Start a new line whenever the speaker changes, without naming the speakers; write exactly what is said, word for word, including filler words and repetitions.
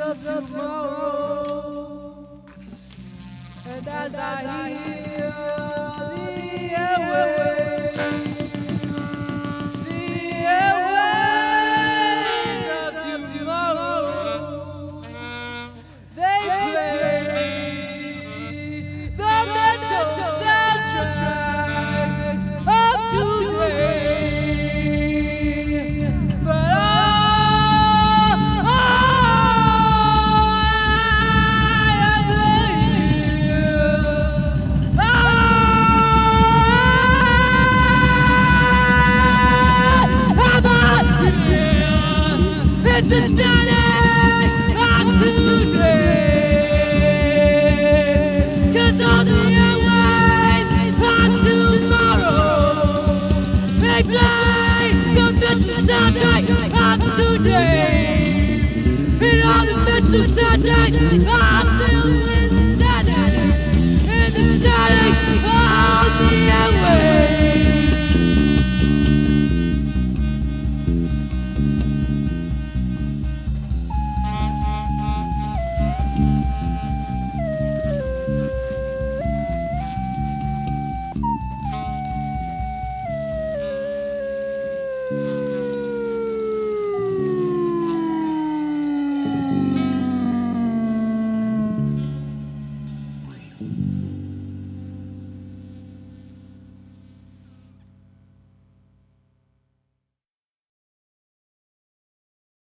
of tomorrow. And as I hear the airwaves, the airwaves of tomorrow, they play the mental soundtracks of today. But oh, it's the static of today. 'Cause on the airways of tomorrow, they play the mental soundtrack of today. And all the mental soundtrack I'm feeling static in the static of the airways.